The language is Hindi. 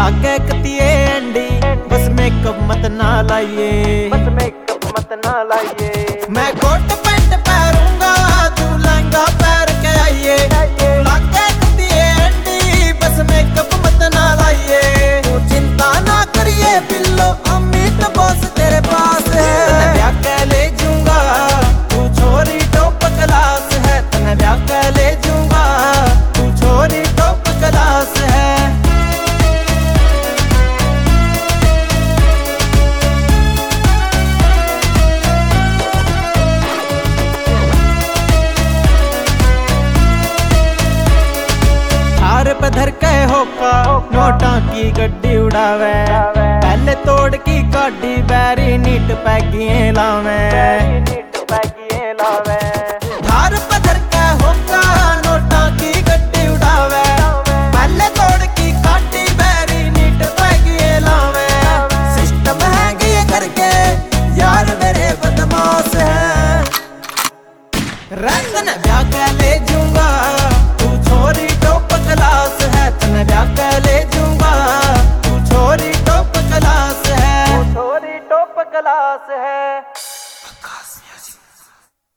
लागे कतिए एंडी, बस मेकअप मत ना लाइए, बस मेकअप मत ना लाइए। मैं कोट पैंट पहनूंगा, तू लहंगा पहन के आइए। लागे कतिए एंडी, बस मेकअप मत ना लाइए। तू चिंता ना करिए बिल्लो, अमित बॉस तेरे पास है। तने ब्याह के ले जूंगा, तू छोरी टॉप क्लास है। तने ब्याह के ले जूंगा, तू छोरी टॉप क्लास है। धर के होका नोटा की गड्डी उड़ावे, पहले तोड़ की काटी बैरी नीट पैगिए लावे। धार पधर के होका नोटा की गड्डी उड़ावे, पहले तोड़ की काटी बैरी नीट पैगिए लावे। सिस्टम है ये करके यार मेरे बदमाश है। रंगन ब्याह के ले जूंगा, तू छोरी टॉप क्लास है। तने ब्याह के ले जूंगा, तू छोरी टॉप क्लास है। तू छोरी टॉप क्लास है।